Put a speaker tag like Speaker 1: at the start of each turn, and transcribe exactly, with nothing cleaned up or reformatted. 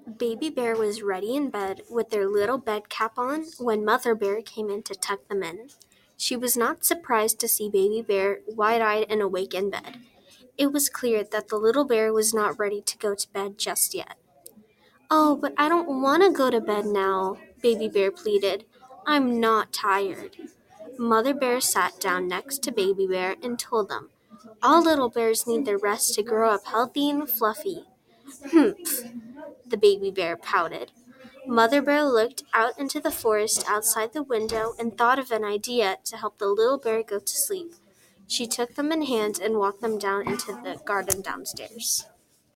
Speaker 1: Baby Bear was ready in bed with their little bed cap on when Mother Bear came in to tuck them in. She was not surprised to see Baby Bear wide-eyed and awake in bed. It was clear that the little bear was not ready to go to bed just yet. "Oh, but I don't want to go to bed now," Baby Bear pleaded. "I'm not tired." Mother Bear sat down next to Baby Bear and told them, "All little bears need their rest to grow up healthy and fluffy." "Humph," the baby bear pouted. Mother Bear looked out into the forest outside the window and thought of an idea to help the little bear go to sleep. She took them in hand and walked them down into the garden downstairs.